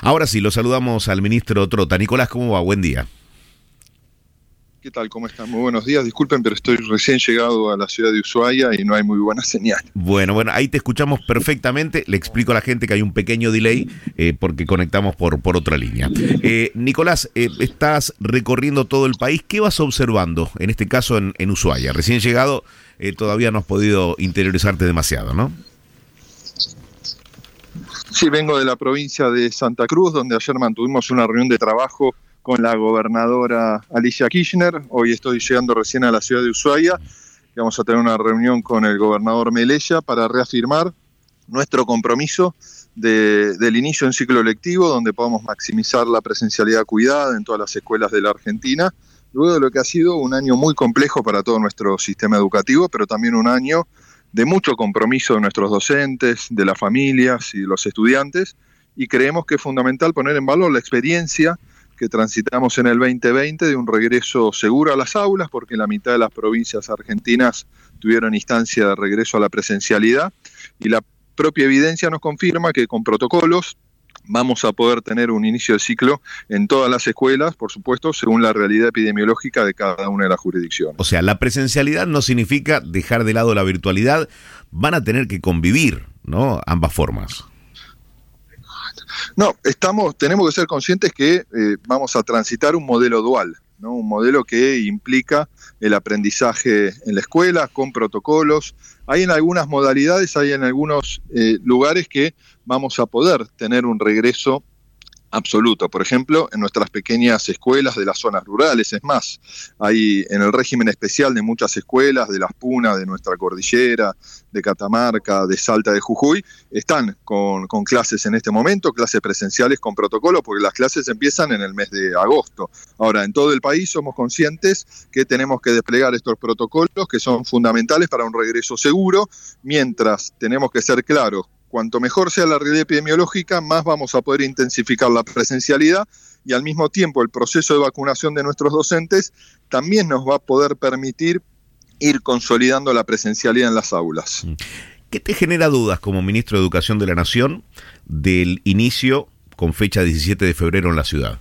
Ahora sí, lo saludamos al ministro Trota. Nicolás, ¿cómo va? Buen día. ¿Qué tal? ¿Cómo están? Muy buenos días. Disculpen, pero estoy recién llegado a la ciudad de Ushuaia y no hay muy buena señal. Bueno, ahí te escuchamos perfectamente. Le explico a la gente que hay un pequeño delay porque conectamos por otra línea. Nicolás, estás recorriendo todo el país. ¿Qué vas observando, en este caso en Ushuaia? Recién llegado, todavía no has podido interiorizarte demasiado, ¿no? Sí, vengo de la provincia de Santa Cruz, donde ayer mantuvimos una reunión de trabajo con la gobernadora Alicia Kirchner. Hoy estoy llegando recién a la ciudad de Ushuaia. Vamos a tener una reunión con el gobernador Melella para reafirmar nuestro compromiso del inicio de un ciclo lectivo donde podamos maximizar la presencialidad cuidada en todas las escuelas de la Argentina, luego de lo que ha sido un año muy complejo para todo nuestro sistema educativo, pero también un año de mucho compromiso de nuestros docentes, de las familias y de los estudiantes, y creemos que es fundamental poner en valor la experiencia que transitamos en el 2020 de un regreso seguro a las aulas, porque la mitad de las provincias argentinas tuvieron instancia de regreso a la presencialidad, y la propia evidencia nos confirma que con protocolos vamos a poder tener un inicio de ciclo en todas las escuelas, por supuesto, según la realidad epidemiológica de cada una de las jurisdicciones. O sea, la presencialidad no significa dejar de lado la virtualidad, van a tener que convivir, ¿no? Ambas formas. No, tenemos que ser conscientes que vamos a transitar un modelo dual, ¿no? Un modelo que implica el aprendizaje en la escuela, con protocolos. Hay en algunas modalidades, hay en algunos lugares que vamos a poder tener un regreso absoluto. Por ejemplo, en nuestras pequeñas escuelas de las zonas rurales. Es más, hay en el régimen especial de muchas escuelas de Las Punas, de nuestra cordillera, de Catamarca, de Salta, de Jujuy, están con clases en este momento, clases presenciales con protocolo, porque las clases empiezan en el mes de agosto. Ahora, en todo el país somos conscientes que tenemos que desplegar estos protocolos que son fundamentales para un regreso seguro, mientras tenemos que ser claros. Cuanto mejor sea la realidad epidemiológica, más vamos a poder intensificar la presencialidad y al mismo tiempo el proceso de vacunación de nuestros docentes también nos va a poder permitir ir consolidando la presencialidad en las aulas. ¿Qué te genera dudas como ministro de Educación de la Nación del inicio con fecha 17 de febrero en la ciudad?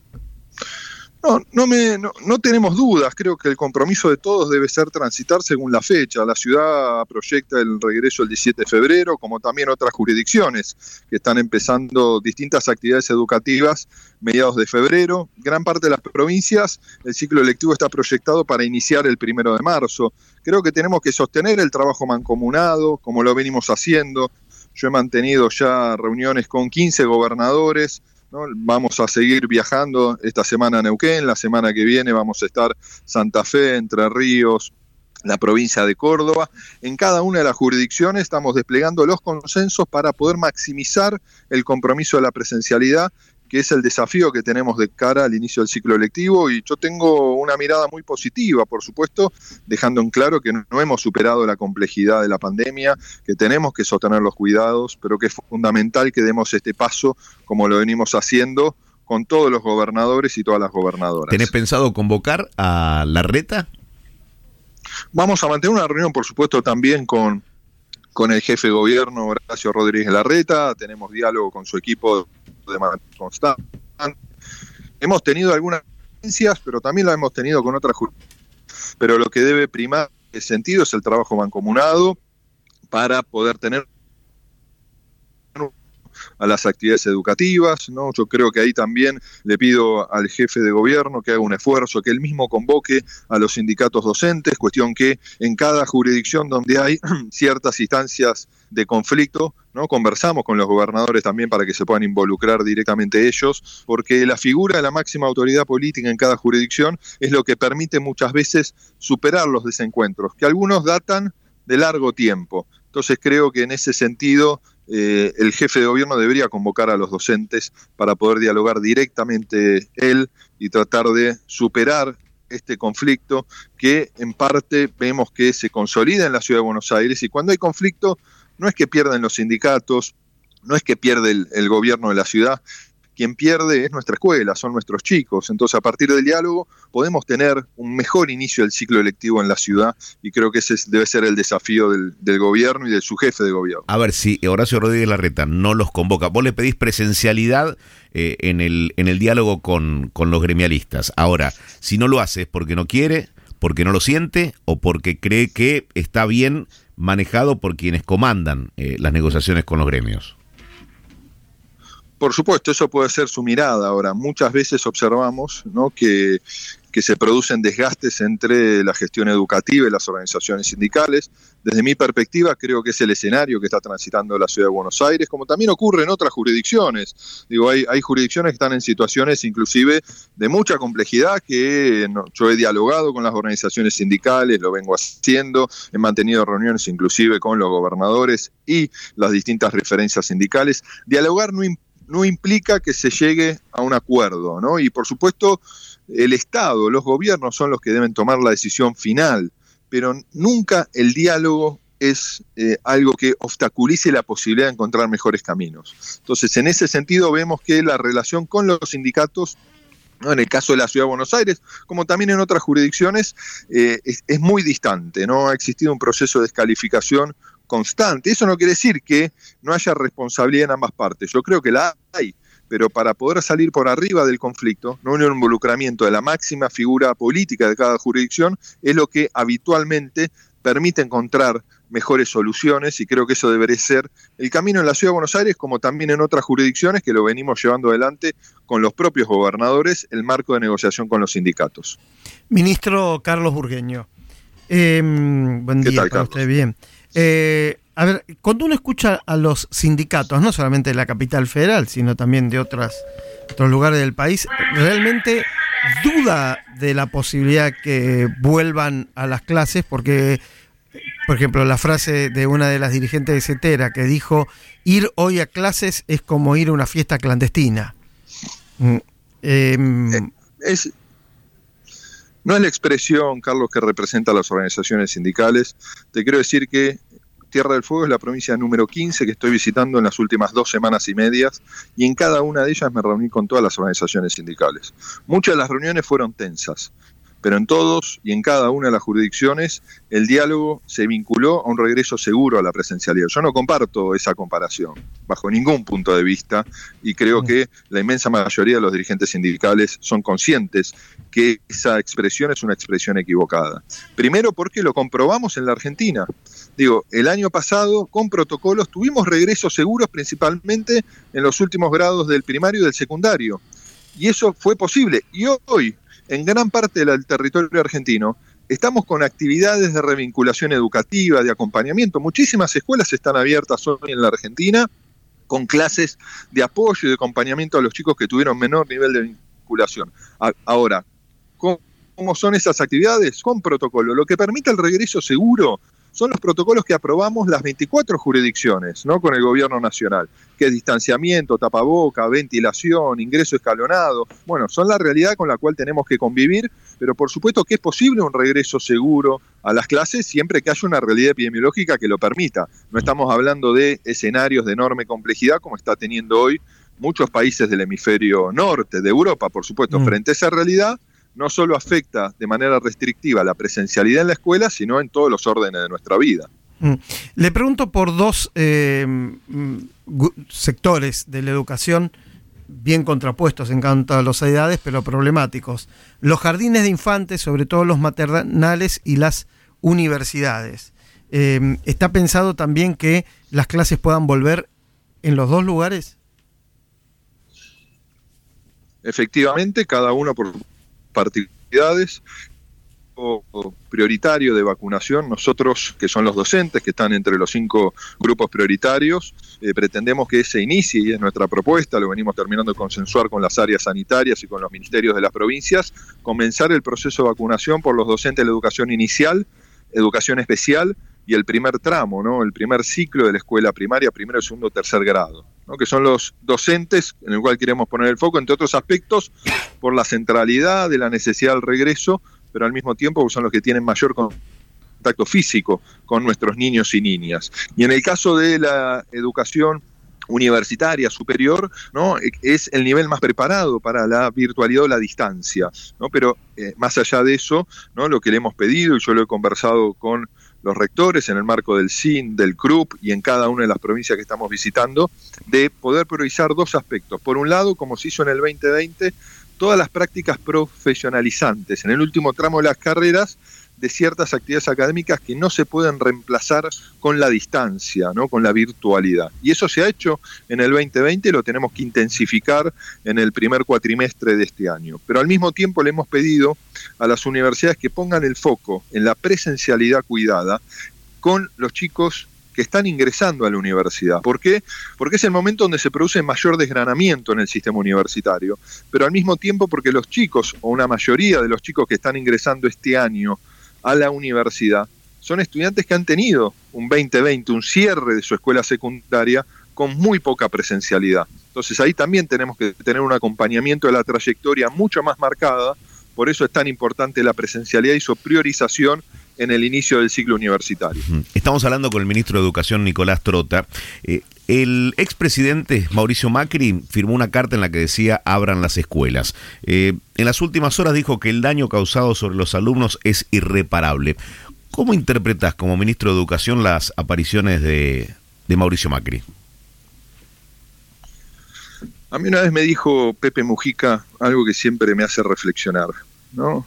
No tenemos dudas. Creo que el compromiso de todos debe ser transitar según la fecha. La ciudad proyecta el regreso el 17 de febrero, como también otras jurisdicciones que están empezando distintas actividades educativas mediados de febrero. Gran parte de las provincias, el ciclo lectivo está proyectado para iniciar el 1 de marzo. Creo que tenemos que sostener el trabajo mancomunado, como lo venimos haciendo. Yo he mantenido ya reuniones con 15 gobernadores, ¿no? Vamos a seguir viajando esta semana a Neuquén, la semana que viene vamos a estar Santa Fe, Entre Ríos, la provincia de Córdoba. En cada una de las jurisdicciones estamos desplegando los consensos para poder maximizar el compromiso de la presencialidad, que es el desafío que tenemos de cara al inicio del ciclo lectivo, y yo tengo una mirada muy positiva, por supuesto, dejando en claro que no hemos superado la complejidad de la pandemia, que tenemos que sostener los cuidados, pero que es fundamental que demos este paso como lo venimos haciendo con todos los gobernadores y todas las gobernadoras. ¿Tenés pensado convocar a Larreta? Vamos a mantener una reunión, por supuesto, también con el jefe de gobierno, Horacio Rodríguez Larreta. Tenemos diálogo con su equipo de manera constante. Hemos tenido algunas experiencias, pero también la hemos tenido con otras jurisdicciones. Pero lo que debe primar en ese sentido es el trabajo mancomunado para poder tener a las actividades educativas, ¿no? Yo creo que ahí también le pido al jefe de gobierno que haga un esfuerzo, que él mismo convoque a los sindicatos docentes, cuestión que en cada jurisdicción donde hay ciertas instancias de conflicto, ¿no? Conversamos con los gobernadores también para que se puedan involucrar directamente ellos, porque la figura de la máxima autoridad política en cada jurisdicción es lo que permite muchas veces superar los desencuentros, que algunos datan de largo tiempo. Entonces creo que en ese sentido el jefe de gobierno debería convocar a los docentes para poder dialogar directamente él y tratar de superar este conflicto que en parte vemos que se consolida en la ciudad de Buenos Aires, y cuando hay conflicto no es que pierden los sindicatos, no es que pierde el gobierno de la ciudad. quien pierde es nuestra escuela, son nuestros chicos. Entonces, a partir del diálogo podemos tener un mejor inicio del ciclo lectivo en la ciudad, y creo que ese debe ser el desafío del gobierno y de su jefe de gobierno. A ver, si Horacio Rodríguez Larreta no los convoca, vos le pedís presencialidad en el diálogo con los gremialistas. Ahora, si no lo hace es porque no quiere, porque no lo siente o porque cree que está bien manejado por quienes comandan las negociaciones con los gremios. Por supuesto, eso puede ser su mirada. Ahora, muchas veces observamos, ¿no?, que se producen desgastes entre la gestión educativa y las organizaciones sindicales. Desde mi perspectiva, creo que es el escenario que está transitando la Ciudad de Buenos Aires, como también ocurre en otras jurisdicciones. Digo, hay jurisdicciones que están en situaciones inclusive de mucha complejidad, que yo he dialogado con las organizaciones sindicales, lo vengo haciendo, he mantenido reuniones inclusive con los gobernadores y las distintas referencias sindicales. Dialogar no implica que se llegue a un acuerdo, ¿no? Y por supuesto, el Estado, los gobiernos son los que deben tomar la decisión final, pero nunca el diálogo es algo que obstaculice la posibilidad de encontrar mejores caminos. Entonces, en ese sentido vemos que la relación con los sindicatos, ¿no?, en el caso de la Ciudad de Buenos Aires, como también en otras jurisdicciones, es muy distante, ¿no? Ha existido un proceso de descalificación constante. Eso no quiere decir que no haya responsabilidad en ambas partes. Yo creo que la hay, pero para poder salir por arriba del conflicto, no un involucramiento de la máxima figura política de cada jurisdicción, es lo que habitualmente permite encontrar mejores soluciones, y creo que eso debería ser el camino en la Ciudad de Buenos Aires, como también en otras jurisdicciones, que lo venimos llevando adelante con los propios gobernadores, el marco de negociación con los sindicatos. Ministro Carlos Burgueño, buen día. ¿Qué tal, Carlos? Usted, bien. A ver, cuando uno escucha a los sindicatos, no solamente de la capital federal, sino también de otros lugares del país, realmente duda de la posibilidad que vuelvan a las clases, porque, por ejemplo, la frase de una de las dirigentes de CETERA que dijo: ir hoy a clases es como ir a una fiesta clandestina. No es la expresión, Carlos, que representa a las organizaciones sindicales. Te quiero decir que Tierra del Fuego es la provincia número 15 que estoy visitando en las últimas 2 semanas y medias, y en cada una de ellas me reuní con todas las organizaciones sindicales. Muchas de las reuniones fueron tensas, pero en todos y en cada una de las jurisdicciones el diálogo se vinculó a un regreso seguro a la presencialidad. Yo no comparto esa comparación bajo ningún punto de vista, y creo que la inmensa mayoría de los dirigentes sindicales son conscientes que esa expresión es una expresión equivocada. Primero porque lo comprobamos en la Argentina. Digo, el año pasado con protocolos tuvimos regresos seguros principalmente en los últimos grados del primario y del secundario, y eso fue posible. Y hoy, en gran parte del territorio argentino, estamos con actividades de revinculación educativa, de acompañamiento. Muchísimas escuelas están abiertas hoy en la Argentina con clases de apoyo y de acompañamiento a los chicos que tuvieron menor nivel de vinculación. Ahora, ¿cómo son esas actividades? Con protocolo. Lo que permite el regreso seguro son los protocolos que aprobamos las 24 jurisdicciones, ¿no?, con el gobierno nacional, que es distanciamiento, tapaboca, ventilación, ingreso escalonado. Bueno, son la realidad con la cual tenemos que convivir, pero por supuesto que es posible un regreso seguro a las clases siempre que haya una realidad epidemiológica que lo permita. No estamos hablando de escenarios de enorme complejidad como está teniendo hoy muchos países del hemisferio norte, de Europa, por supuesto. Frente a esa realidad, no solo afecta de manera restrictiva la presencialidad en la escuela, sino en todos los órdenes de nuestra vida. Le pregunto por dos sectores de la educación bien contrapuestos en cuanto a las edades, pero problemáticos. Los jardines de infantes, sobre todo los maternales, y las universidades. ¿Está pensado también que las clases puedan volver en los dos lugares? Efectivamente, cada uno por particularidades o prioritario de vacunación. Nosotros, que son los docentes, que están entre los 5 grupos prioritarios, pretendemos que se inicie, y es nuestra propuesta, lo venimos terminando de consensuar con las áreas sanitarias y con los ministerios de las provincias, comenzar el proceso de vacunación por los docentes de la educación inicial, educación especial y el primer tramo, ¿no?, el primer ciclo de la escuela primaria, primero, segundo, tercer grado, ¿no?, que son los docentes en el cual queremos poner el foco, entre otros aspectos, por la centralidad de la necesidad del regreso, pero al mismo tiempo son los que tienen mayor contacto físico con nuestros niños y niñas. Y en el caso de la educación universitaria superior, ¿no? Es el nivel más preparado para la virtualidad o la distancia, ¿no? Pero más allá de eso, ¿no? Lo que le hemos pedido, y yo lo he conversado con los rectores en el marco del CIN, del CRUP y en cada una de las provincias que estamos visitando, de poder priorizar dos aspectos. Por un lado, como se hizo en el 2020, todas las prácticas profesionalizantes en el último tramo de las carreras, de ciertas actividades académicas que no se pueden reemplazar con la distancia, ¿no? Con la virtualidad. Y eso se ha hecho en el 2020 y lo tenemos que intensificar en el primer cuatrimestre de este año. Pero al mismo tiempo le hemos pedido a las universidades que pongan el foco en la presencialidad cuidada con los chicos que están ingresando a la universidad. ¿Por qué? Porque es el momento donde se produce mayor desgranamiento en el sistema universitario, pero al mismo tiempo porque los chicos, o una mayoría de los chicos que están ingresando este año a la universidad, son estudiantes que han tenido un 2020, un cierre de su escuela secundaria con muy poca presencialidad. Entonces ahí también tenemos que tener un acompañamiento de la trayectoria mucho más marcada, por eso es tan importante la presencialidad y su priorización en el inicio del ciclo universitario. Estamos hablando con el ministro de Educación, Nicolás Trota. El expresidente Mauricio Macri firmó una carta en la que decía abran las escuelas. En las últimas horas dijo que el daño causado sobre los alumnos es irreparable. ¿Cómo interpretás como ministro de Educación las apariciones de Mauricio Macri? A mí una vez me dijo Pepe Mujica algo que siempre me hace reflexionar, ¿no?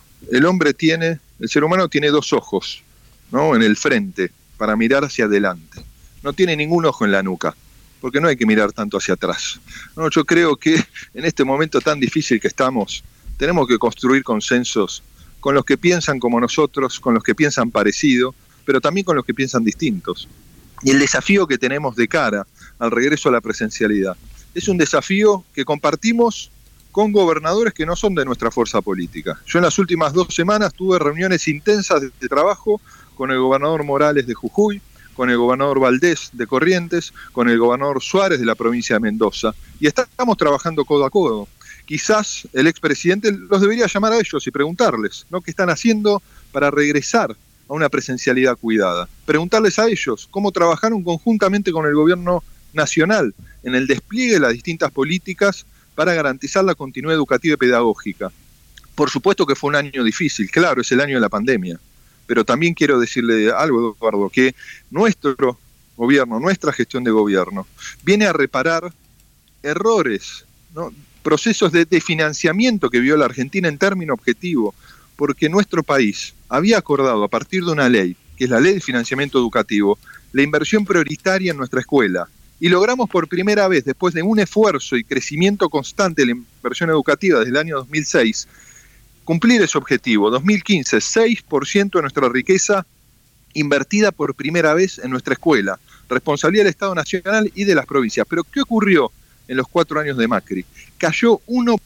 El ser humano tiene dos ojos, ¿no? En el frente, para mirar hacia adelante. No tiene ningún ojo en la nuca, porque no hay que mirar tanto hacia atrás. No, yo creo que en este momento tan difícil que estamos, tenemos que construir consensos con los que piensan como nosotros, con los que piensan parecido, pero también con los que piensan distintos. Y el desafío que tenemos de cara al regreso a la presencialidad es un desafío que compartimos con gobernadores que no son de nuestra fuerza política. Yo en las últimas 2 semanas tuve reuniones intensas de trabajo con el gobernador Morales de Jujuy, con el gobernador Valdés de Corrientes, con el gobernador Suárez de la provincia de Mendoza, y estamos trabajando codo a codo. Quizás el expresidente los debería llamar a ellos y preguntarles, ¿no?, qué están haciendo para regresar a una presencialidad cuidada. Preguntarles a ellos cómo trabajaron conjuntamente con el gobierno nacional en el despliegue de las distintas políticas para garantizar la continuidad educativa y pedagógica. Por supuesto que fue un año difícil, claro, es el año de la pandemia, pero también quiero decirle algo, Eduardo, que nuestro gobierno, nuestra gestión de gobierno, viene a reparar errores, ¿no?, procesos de financiamiento que vio la Argentina en término objetivo, porque nuestro país había acordado a partir de una ley, que es la Ley de Financiamiento Educativo, la inversión prioritaria en nuestra escuela. Y logramos por primera vez, después de un esfuerzo y crecimiento constante de la inversión educativa desde el año 2006, cumplir ese objetivo. 2015, 6% de nuestra riqueza invertida por primera vez en nuestra escuela. Responsabilidad del Estado Nacional y de las provincias. Pero ¿qué ocurrió en los 4 años de Macri? Cayó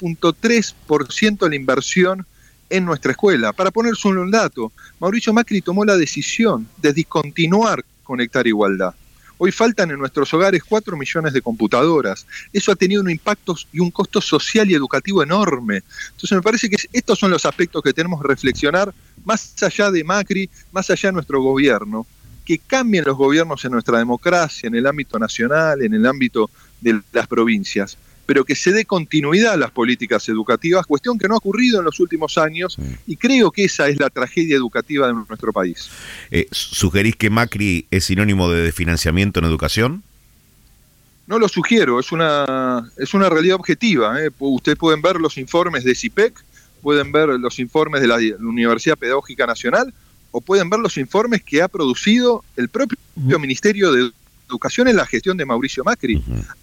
1.3% la inversión en nuestra escuela. Para poner solo un dato, Mauricio Macri tomó la decisión de discontinuar Conectar Igualdad. Hoy faltan en nuestros hogares 4 millones de computadoras. Eso ha tenido un impacto y un costo social y educativo enorme. Entonces me parece que estos son los aspectos que tenemos que reflexionar, más allá de Macri, más allá de nuestro gobierno, que cambien los gobiernos en nuestra democracia, en el ámbito nacional, en el ámbito de las provincias, pero que se dé continuidad a las políticas educativas, cuestión que no ha ocurrido en los últimos años, y creo que esa es la tragedia educativa de nuestro país. ¿Sugerís que Macri es sinónimo de desfinanciamiento en educación? No lo sugiero, es una realidad objetiva. Ustedes pueden ver los informes de CIPEC, pueden ver los informes de la Universidad Pedagógica Nacional, o pueden ver los informes que ha producido el propio Ministerio de Educación en la gestión de Mauricio Macri.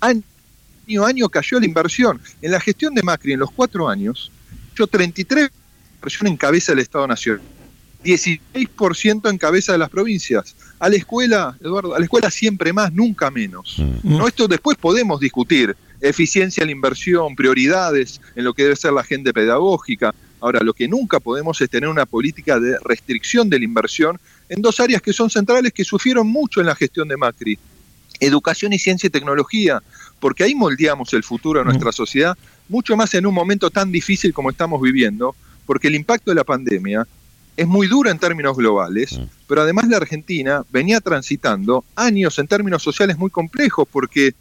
Año a año cayó la inversión. En la gestión de Macri, en los 4 años, cayó 33% en cabeza del Estado Nacional, 16% en cabeza de las provincias. A la escuela, Eduardo, a la escuela siempre más, nunca menos. ¿No? Esto después podemos discutir, eficiencia en la inversión, prioridades en lo que debe ser la agenda pedagógica. Ahora, lo que nunca podemos es tener una política de restricción de la inversión en 2 áreas que son centrales, que sufrieron mucho en la gestión de Macri: educación y ciencia y tecnología, porque ahí moldeamos el futuro de nuestra sociedad, mucho más en un momento tan difícil como estamos viviendo, porque el impacto de la pandemia es muy duro en términos globales, pero además la Argentina venía transitando años en términos sociales muy complejos, porque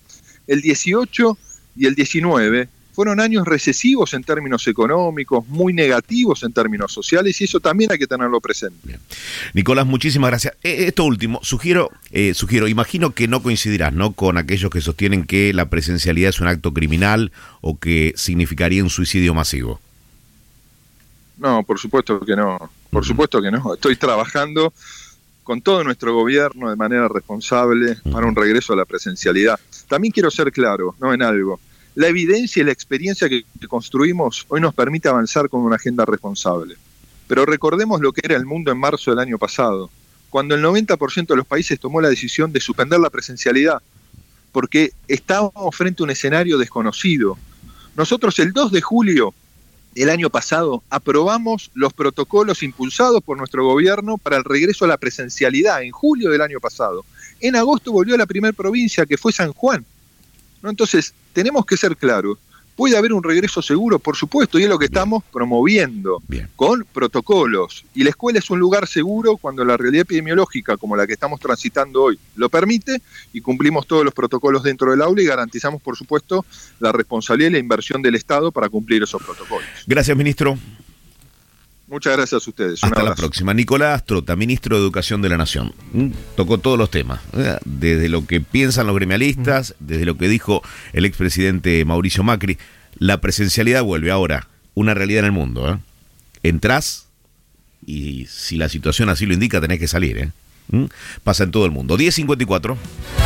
el 18 y el 19 fueron años recesivos en términos económicos, muy negativos en términos sociales, y eso también hay que tenerlo presente. Bien. Nicolás, muchísimas gracias. Esto último, sugiero, imagino que no coincidirás, ¿no?, con aquellos que sostienen que la presencialidad es un acto criminal o que significaría un suicidio masivo. No, por supuesto que no. Por supuesto que no. Estoy trabajando con todo nuestro gobierno de manera responsable para un regreso a la presencialidad. También quiero ser claro, ¿no?, en algo. La evidencia y la experiencia que construimos hoy nos permite avanzar con una agenda responsable. Pero recordemos lo que era el mundo en marzo del año pasado, cuando el 90% de los países tomó la decisión de suspender la presencialidad, porque estábamos frente a un escenario desconocido. Nosotros el 2 de julio del año pasado aprobamos los protocolos impulsados por nuestro gobierno para el regreso a la presencialidad en julio del año pasado. En agosto volvió a la primera provincia, que fue San Juan, ¿no? Entonces, tenemos que ser claros. ¿Puede haber un regreso seguro? Por supuesto, y es lo que estamos promoviendo con protocolos. Y la escuela es un lugar seguro cuando la realidad epidemiológica, como la que estamos transitando hoy, lo permite, y cumplimos todos los protocolos dentro del aula y garantizamos, por supuesto, la responsabilidad y la inversión del Estado para cumplir esos protocolos. Gracias, ministro. Muchas gracias a ustedes. Hasta la próxima. Nicolás Trota, ministro de Educación de la Nación. Tocó todos los temas, desde lo que piensan los gremialistas, desde lo que dijo el expresidente Mauricio Macri. La presencialidad vuelve ahora, una realidad en el mundo. Entrás y si la situación así lo indica, tenés que salir. Pasa en todo el mundo. 10:54.